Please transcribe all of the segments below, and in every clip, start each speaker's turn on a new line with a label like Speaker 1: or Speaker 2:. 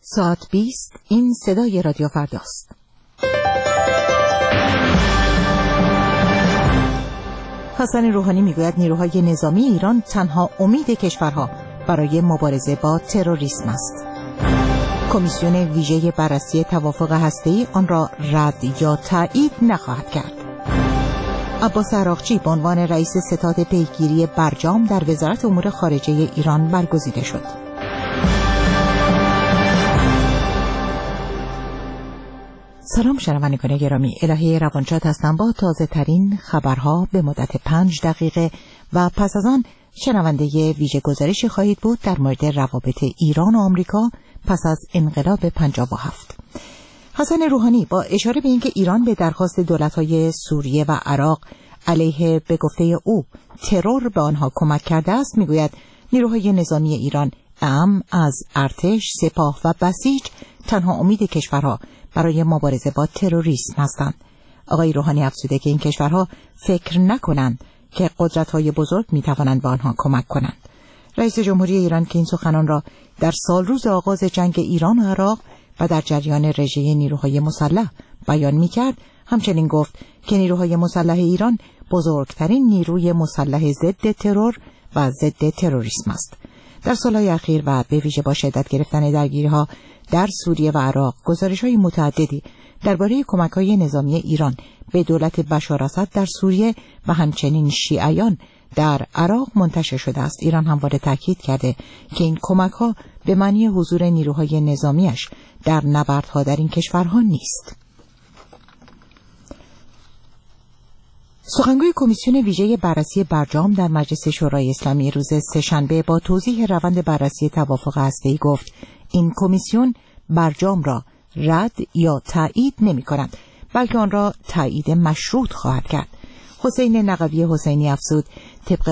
Speaker 1: ساعت 20 این صدای رادیو فرداست. حسن روحانی میگوید نیروهای نظامی ایران تنها امید کشورها برای مبارزه با تروریسم است. کمیسیون ویژه بررسی توافق هسته‌ای آن را رد یا تایید نخواهد کرد. عباس عراقچی به عنوان رئیس ستاد پیگیری برجام در وزارت امور خارجه ایران برگزیده شد. سلام شنوندگان گرامی، الهی روانشاد هستم با تازه ترین خبرها به مدت 5 دقیقه و پس از آن شنونده ویژه گزارشی خواهید بود در مورد روابط ایران و آمریکا پس از انقلاب 57. حسن روحانی با اشاره به اینکه ایران به درخواست دولت‌های سوریه و عراق علیه به گفته او ترور به آنها کمک کرده است میگوید نیروهای نظامی ایران از ارتش، سپاه و بسیج تنها امید کشورها برای مبارزه با تروریسم هستند. آقای روحانی افزوده که این کشورها فکر نکنند که قدرت‌های بزرگ می‌توانند به آنها کمک کنند. رئیس جمهوری ایران که این سخنان را در سالروز آغاز جنگ ایران و عراق و در جریان رژه نیروهای مسلح بیان می‌کرد، همچنین گفت که نیروهای مسلح ایران بزرگترین نیروی مسلح ضد ترور و ضد تروریسم است. در سالهای اخیر و به ویژه با شدت گرفتن درگیری‌ها در سوریه و عراق گزارش‌های متعددی درباره کمک‌های نظامی ایران به دولت بشار اسد در سوریه و همچنین شیعیان در عراق منتشر شده است. ایران همواره تاکید کرده که این کمک‌ها به معنی حضور نیروهای نظامیش در نبردها در این کشورها نیست. سخنگوی کمیسیون ویژه بررسی برجام در مجلس شورای اسلامی روز سه‌شنبه با توضیح روند بررسی توافق هسته‌ای گفت این کمیسیون برجام را رد یا تایید نمی‌کند، بلکه آن را تایید مشروط خواهد کرد. حسین نقوی حسینی افزود طبق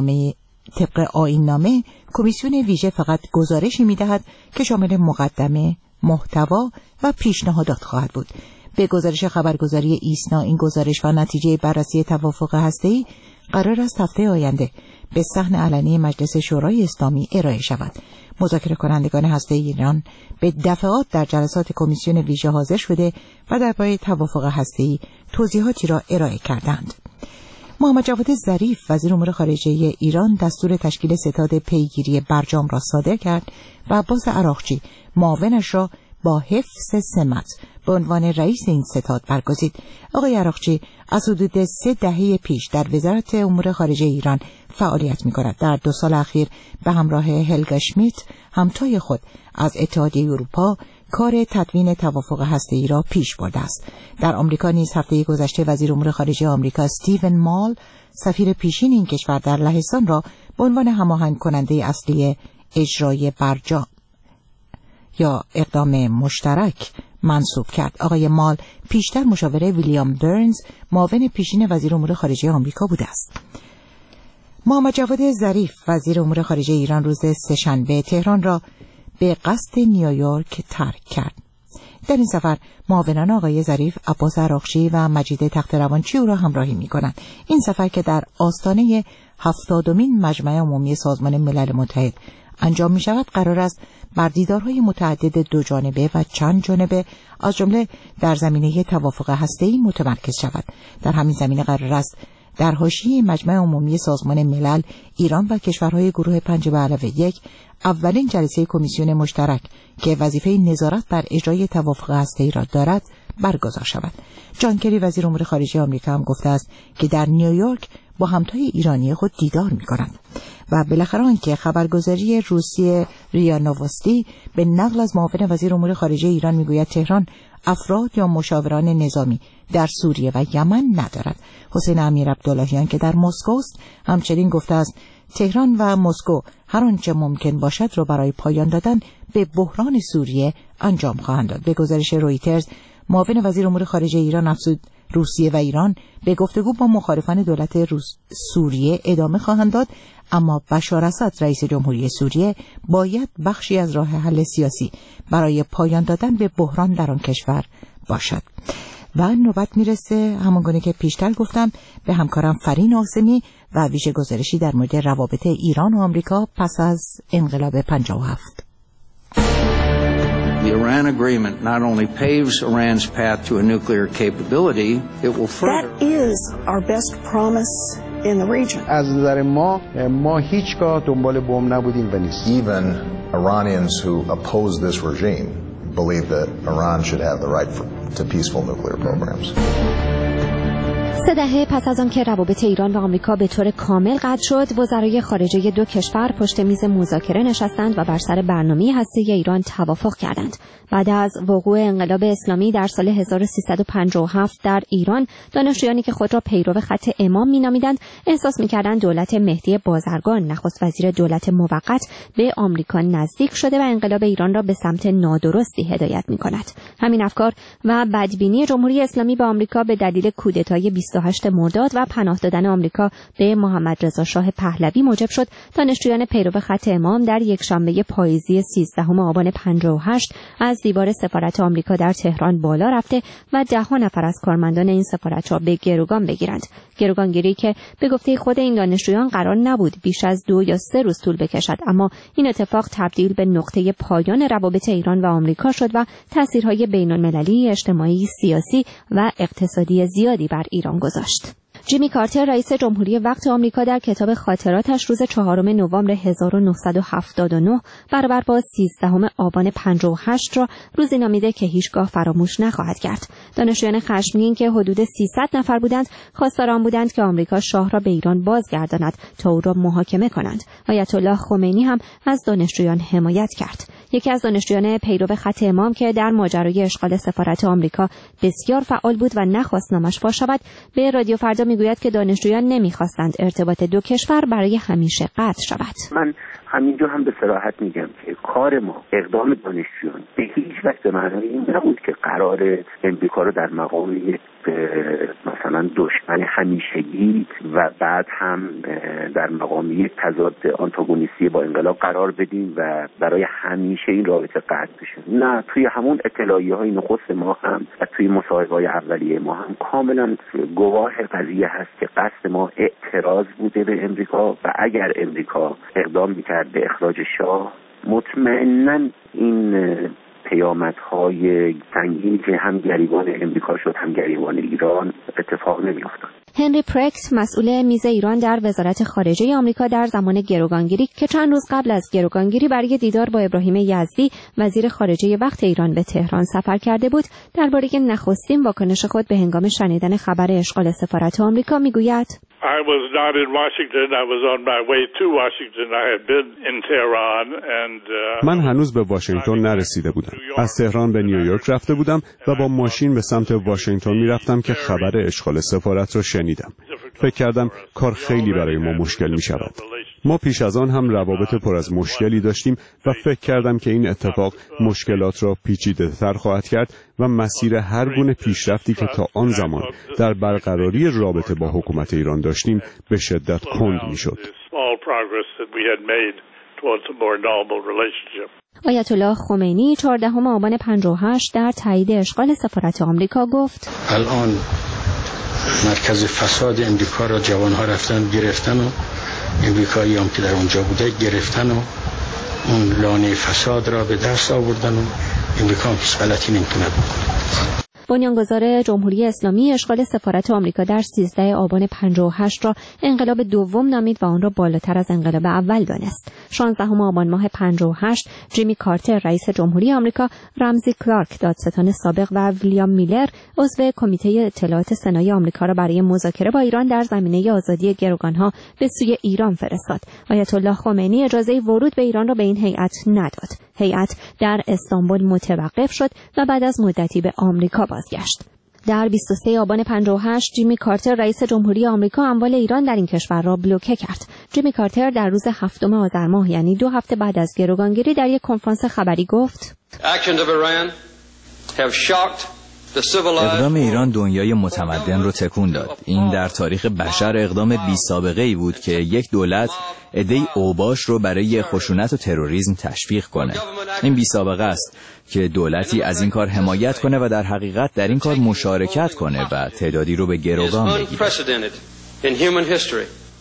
Speaker 1: آیین‌نامه کمیسیون ویژه فقط گزارشی می‌دهد که شامل مقدمه، محتوا و پیشنهادات خواهد بود. به گزارش خبرگزاری ایسنا این گزارش و نتیجه بررسی توافق هسته‌ای قرار است هفته آینده به صحن علنی مجلس شورای اسلامی ارائه شود. مذاکره کنندگان هسته‌ای ایران به دفعات در جلسات کمیسیون ویژه حاضر شده و درباره توافق هسته‌ای توضیحاتی را ارائه کردند. محمد جواد ظریف وزیر امور خارجه ایران دستور تشکیل ستاد پیگیری برجام را صادر کرد و عباس عراقچی معاونش را با حفظ سمت به عنوان رئیس این ستاد برگزید. آقای عراقچی از حدود 3 دهه پیش در وزارت امور خارجه ایران فعالیت می‌کند. در 2 سال اخیر به همراه هلگا شمیت همتای خود از اتحادیه اروپا کار تدوین توافق هسته‌ای را پیش برده است. در آمریکا نیز هفته گذشته وزیر امور خارجه آمریکا استیون مال سفیر پیشین این کشور در لهستان را به عنوان هماهنگ کننده اصلی اجرای برجام یا اقدام مشترک منصوب کرد. آقای مال پیشتر مشاور ویلیام برنز معاون پیشین وزیر امور خارجه آمریکا بوده است. محمد جواد ظریف وزیر امور خارجه ایران روز سه‌شنبه تهران را به قصد نیویورک ترک کرد. در این سفر معاونان آقای ظریف عباس عراقچی و مجید تخت‌روانچی او را همراهی می‌کنند. این سفر که در آستانه 70مین مجمع عمومی سازمان ملل متحد انجام می شود قرار است بر دیدارهای متعدد 2 جانبه و چند جانبه از جمله در زمینه توافق هسته‌ای متمرکز شود. در همین زمینه قرار است در حاشیه مجمع عمومی سازمان ملل ایران و کشورهای گروه 5+1 اولین جلسه کمیسیون مشترک که وظیفه نظارت بر اجرای توافق هسته‌ای را دارد برگزار شود. جان کری وزیر امور خارجه آمریکا هم گفته است که در نیویورک با همتای ایرانی خود دیدار می‌کنند. و بالاخره آنکه خبرگزاری روسیه ریا نووستی به نقل از معاون وزیر امور خارجه ایران میگوید تهران افراد یا مشاوران نظامی در سوریه و یمن ندارد. حسین امیر عبداللهیان که در مسکو است همچنین گفته است تهران و مسکو هر آنچه ممکن باشد را برای پایان دادن به بحران سوریه انجام خواهند داد. به گزارش رویترز معاون وزیر امور خارجه ایران افزود روسیه و ایران به گفتگو با مخالفان دولت سوریه ادامه خواهند داد، اما بشار اسد رئیس جمهوری سوریه باید بخشی از راه حل سیاسی برای پایان دادن به بحران در آن کشور باشد. و نوبت میرسه همانگونه که پیشتر گفتم به همکارم فرین آسمی و ویژه گزارشی در مورد روابط ایران و آمریکا پس از انقلاب 57.
Speaker 2: The Iran agreement not only paves Iran's path to a nuclear capability, it will further.
Speaker 3: That is our best promise in the region.
Speaker 4: از نظر ما هیچگاه دنبال بمب نبودیم و نیست.
Speaker 5: Even Iranians who oppose this regime believe that Iran should have the right to peaceful nuclear programs.
Speaker 6: 3 دهه پس از آن که روابط ایران و آمریکا به طور کامل قطع شد، وزرای خارجه دو کشور پشت میز مذاکره نشستند و بر سر برنامه هسته‌ای ایران توافق کردند. بعد از وقوع انقلاب اسلامی در سال 1357 در ایران، دانشجویانی که خود را پیرو خط امام می‌نامیدند، احساس می‌کردند دولت مهدی بازرگان، نخست وزیر دولت موقت، به آمریکا نزدیک شده و انقلاب ایران را به سمت نادرستی هدایت می‌کند. همین افکار و بدبینی جمهوری اسلامی به آمریکا به دلیل کودتای 28 مرداد و پناه دادن آمریکا به محمد رضا شاه پهلوی موجب شد دانشجویان پیرو خط امام در یکشنبه پاییزی 13 آبان 58 از دیوار سفارت آمریکا در تهران بالا رفته و 10 نفر از کارمندان این سفارت را به گروگان بگیرند. گروگانگیری که به گفته خود این دانشجویان قرار نبود بیش از 2 یا 3 روز طول بکشد، اما این اتفاق تبدیل به نقطه پایان روابط ایران و آمریکا شد و تأثیرهای بین‌المللی، اجتماعی، سیاسی و اقتصادی زیادی بر ایران گذاشت. جیمی کارتر رئیس جمهوری وقت آمریکا در کتاب خاطراتش روز 4 نوامبر 1979 برابر با 13 آبان 58 را روزی نامیده که هیچگاه فراموش نخواهد کرد. دانشجویان خشمگین که حدود 300 نفر بودند، خواستار آن بودند که آمریکا شاه را به ایران بازگرداند تا او را محاکمه کنند. آیت الله خمینی هم از دانشجویان حمایت کرد. یکی از دانشجویان پیرو خط امام که در ماجرای اشغال سفارت آمریکا بسیار فعال بود و نخواست نامش فاش شود، به رادیو فردا میگوید که دانشجویان نمیخواستند ارتباط دو کشور برای همیشه قطع شود.
Speaker 7: من همینجا هم به صراحت میگم که کار ما، اقدام دانشجویان به هیچ وجه به معنای این نبود که قرار امریکا رو در مقام یک مثلا دشمن همیشگی و بعد هم در مقام یک تضاد آنتاگونیستی با انقلاب قرار بدیم و برای همیشه این رابطه قطع بشه. نه، توی همون اطلاعیه‌های نخست ما هم و توی مصاحبه‌های اولیه ما هم کاملا گواه قضیه هست که قصد ما اعتراض بوده به امریکا و اگر امریکا اقدام می‌کرد به اخراج شاه، مطمئناً این پیامدهای سنگینی که هم گریبان امریکا شد هم گریبان ایران اتفاق نمی‌افتاد.
Speaker 6: هنری پرکس، مسئول میز ایران در وزارت خارجه آمریکا در زمان گروگانگیری که چند روز قبل از گروگانگیری برای دیدار با ابراهیم یزدی وزیر خارجه وقت ایران به تهران سفر کرده بود، درباره نخستین واکنش خود به هنگام شنیدن خبر اشغال سفارت آمریکا میگوید:
Speaker 8: I was not in Washington. I was on my way to Washington. I had been in Tehran and
Speaker 9: من هنوز به واشنگتن نرسیده بودم. از تهران به نیویورک رفته بودم و با ماشین به سمت واشنگتن میرفتم که خبر اشغال سفارت را شنیدم. فکر کردم کار خیلی برای ما مشکل می شود. ما پیش از آن هم روابط پر از مشکلی داشتیم و فکر کردم که این اتفاق مشکلات را پیچیده‌تر خواهد کرد و مسیر هر گونه پیشرفتی که تا آن زمان در برقراری رابطه با حکومت ایران داشتیم به شدت کند می‌شد.
Speaker 6: آیت الله خمینی 14 آبان 58 در تایید اشغال سفارت آمریکا گفت:
Speaker 10: الان مرکز فساد امریکا را جوان‌ها رفتن گرفتن و امریکایی‌ها که در اونجا بوده گرفتن و اون لانه فساد را به دست آوردن و امریکا هیچ غلطی نمی‌تونه بکنه.
Speaker 6: بنیانگذار جمهوری اسلامی اشغال سفارت آمریکا در 13 آبان 58 را انقلاب دوم نامید و آن را بالاتر از انقلاب اول دانست. 16 آبان ماه 58 جیمی کارتر رئیس جمهوری آمریکا، رمزی کلارک دادستان سابق و ویلیام میلر عضو کمیته اطلاعات سنای آمریکا را برای مذاکره با ایران در زمینه آزادی گروگانها به سوی ایران فرستاد. آیت الله خمینی اجازه ورود به ایران را به این هیئت نداد. هیئت در استانبول متوقف شد و بعد از مدتی به آمریکا بازگشت. در 23 آبان 58 جیمی کارتر رئیس جمهوری آمریکا اموال ایران در این کشور را بلوکه کرد. جیمی کارتر در روز 7 آذر ماه، یعنی 2 هفته بعد از گروگانگیری، در یک کنفرانس خبری گفت:
Speaker 11: اقدام ایران دنیای متمدن رو تکون داد. این در تاریخ بشر اقدام بی سابقه ای بود که یک دولت عده‌ای اوباش رو برای خشونت و تروریسم تشویق کنه. این بی سابقه است که دولتی از این کار حمایت کنه و در حقیقت در این کار مشارکت کنه و تعدادی رو به گروگان بگیره.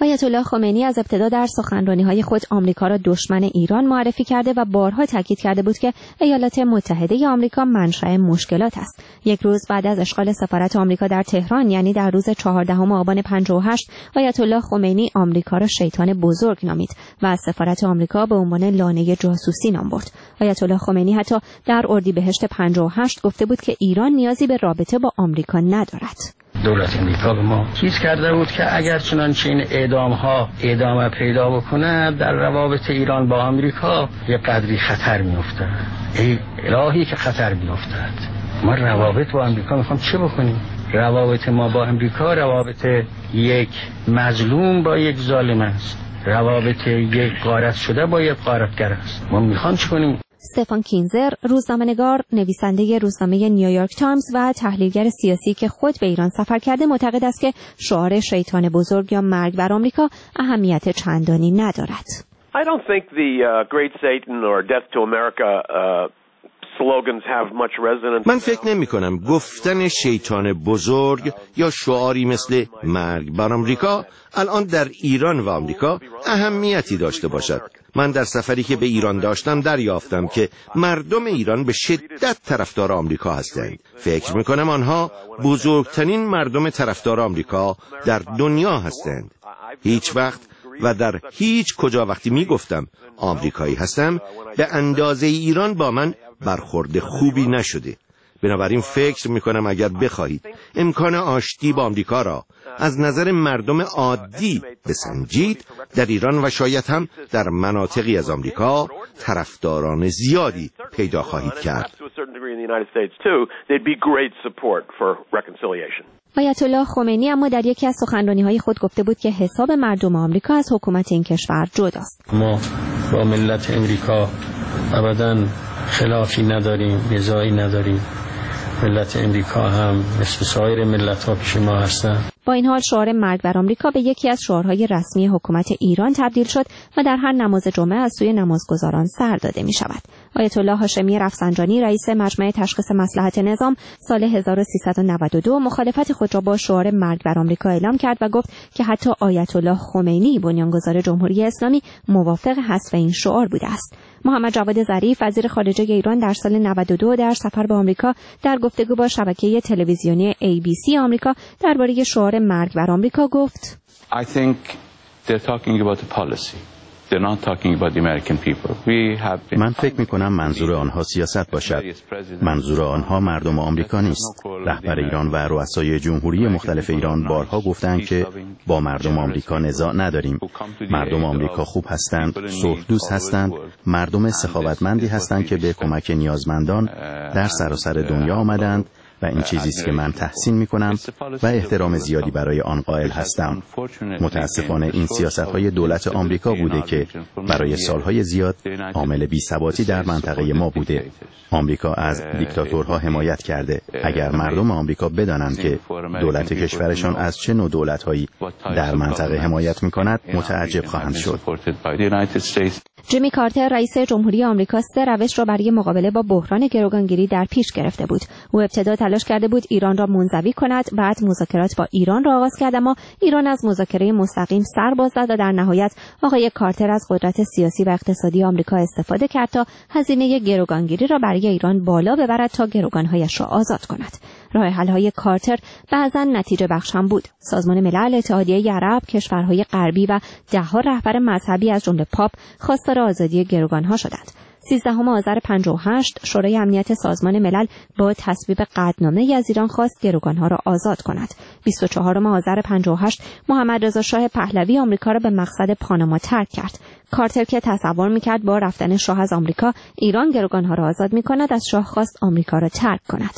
Speaker 6: آیت الله خمینی از ابتدا در سخنرانی‌های خود آمریکا را دشمن ایران معرفی کرده و بارها تاکید کرده بود که ایالات متحده آمریکا منشأ مشکلات است. یک روز بعد از اشغال سفارت آمریکا در تهران، یعنی در روز 14 آبان 58، آیت الله خمینی آمریکا را شیطان بزرگ نامید و از سفارت آمریکا به عنوان لانه جاسوسی نام برد. آیت الله خمینی حتی در اردیبهشت 58 گفته بود که ایران نیازی به رابطه با آمریکا ندارد.
Speaker 10: دولت امریکا به ما چیز کرده بود که اگر چنانچه این اعدام‌ها ادامه پیدا بکنه در روابط ایران با آمریکا یه قدری خطر می‌افتد. ای الهی که خطر می‌افتد. ما روابط با آمریکا می‌خوام چه بکنیم؟ روابط ما با آمریکا روابط یک مظلوم با یک ظالم است. روابط یک غارت شده با یک غارتگر است. ما می‌خوام چه کنیم؟
Speaker 6: استفان کینزر، روزنامه‌نگار، نویسنده روزنامه نیویورک تایمز و تحلیلگر سیاسی که خود به ایران سفر کرده، معتقد است که شعار شیطان بزرگ یا مرگ بر آمریکا اهمیت چندانی ندارد.
Speaker 12: I don't think the Great Satan or Death to America slogans have much resonance.
Speaker 13: من فکر نمی کنم گفتن شیطان بزرگ یا شعاری مثل مرگ بر آمریکا الان در ایران و آمریکا اهمیتی داشته باشد. من در سفری که به ایران داشتم دریافتم که مردم ایران به شدت طرفدار آمریکا هستند. فکر می کنم آنها بزرگترین مردم طرفدار آمریکا در دنیا هستند. هیچ وقت و در هیچ کجا وقتی می گفتم آمریکایی هستم به اندازه ایران با من برخورد خوبی نشده. بنابراین فکر میکنم اگر بخواهید امکان آشتی با آمریکا را از نظر مردم عادی بسنجید، در ایران و شاید هم در مناطقی از آمریکا طرفداران زیادی پیدا خواهید کرد.
Speaker 6: آیت الله خمینی اما در یکی از سخنرانی‌های خود گفته بود که حساب مردم آمریکا از حکومت این کشور جداست.
Speaker 10: ما با ملت امریکا ابداً خلافی نداریم، نزاعی نداریم. ملت امریکا هم مثل سایر ملت‌ها پیش ما هستند.
Speaker 6: با این حال شعار مرگ بر آمریکا به یکی از شعارهای رسمی حکومت ایران تبدیل شد و در هر نماز جمعه از سوی نمازگزاران سر داده می شود. آیت الله هاشمی رفسنجانی، رئیس مجمع تشخیص مصلحت نظام، سال 1392 مخالفت خود را با شعار مرگ بر آمریکا اعلام کرد و گفت که حتی آیت الله خمینی، بنیانگذار جمهوری اسلامی، موافق حذف این شعار بوده است. محمد جواد ظریف، وزیر خارجه ایران، در سال 92 در سفر به آمریکا در گفتگو با شبکه تلویزیونی ABC آمریکا درباره شعار مرگ بر آمریکا گفت:
Speaker 14: I think they're talking about the policy. They're not talking about the American people.
Speaker 15: من فکر می‌کنم منظور آنها سیاست باشد. منظور آنها مردم آمریکا نیست. رهبر ایران و رؤسای جمهوری مختلف ایران بارها گفتند که با مردم آمریکا نزاع نداریم. مردم آمریکا خوب هستند، صلح دوست هستند، مردم سخاوتمندی هستند که به کمک نیازمندان در سراسر دنیا آمدند و این چیزی است که من تحسین می‌کنم و احترام زیادی برای آن قائل هستم. متأسفانه این سیاست‌های دولت آمریکا بوده که برای سالهای زیاد عامل بی‌ثباتی در منطقه ما بوده. آمریکا از دیکتاتورها حمایت کرده. اگر مردم آمریکا بدانند که دولت کشورشان از چه نوع دولت‌هایی در منطقه حمایت می‌کند، متعجب خواهند شد.
Speaker 6: جیمی کارتر، رئیس جمهوری آمریکا، 3 روش را برای مقابله با بحران گروگانگیری در پیش گرفته بود. او ابتدا تلاش کرده بود ایران را منزوی کند، بعد مذاکرات با ایران را آغاز کرد، اما ایران از مذاکره مستقیم سر باز زد و در نهایت آقای کارتر از قدرت سیاسی و اقتصادی آمریکا استفاده کرد تا هزینه گروگانگیری را برای ایران بالا ببرد تا گروگانهایش را آزاد کند. راه حل‌های کارتر بعضاً نتیجه بخش هم بود. سازمان ملل، اتحادیه عرب، کشورهای غربی و ده‌ها رهبر مذهبی از جمله پاپ خواستار آزادی گروگانها شدند. 13 آذر 58 شورای امنیت سازمان ملل با تصویب قطعنامه‌ای از ایران خواست گروگانها را آزاد کند. 24 آذر 58 محمد رضا شاه پهلوی آمریکا را به مقصد پاناما ترک کرد. کارتر که تصور می‌کرد با رفتن شاه از آمریکا ایران گروگانها را آزاد می‌کند، از شاه خواست آمریکا را ترک کند.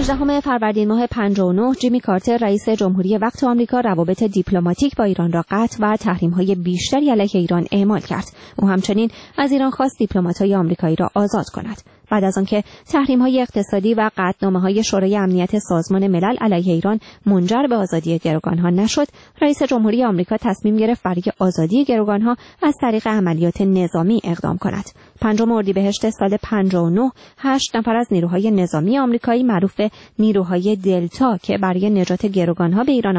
Speaker 6: 18 فروردین ماه 59 جیمی کارتر رئیس جمهوری وقت آمریکا روابط دیپلماتیک با ایران را قطع و تحریم‌های بیشتری علیه ایران اعمال کرد. او همچنین از ایران خواست دیپلمات‌های آمریکایی را آزاد کند. بعد از آنکه تحریم‌های اقتصادی و قطعنامه‌های شورای امنیت سازمان ملل علیه ایران منجر به آزادی گروگان‌ها نشد، رئیس جمهوری آمریکا تصمیم گرفت برای آزادی گروگان‌ها از طریق عملیات نظامی اقدام کند. 5 اردیبهشت سال 59 8 نفر از نیروهای نظامی آمریکایی معروف به نیروهای دلتا که برای نجات گروگان‌ها به ایران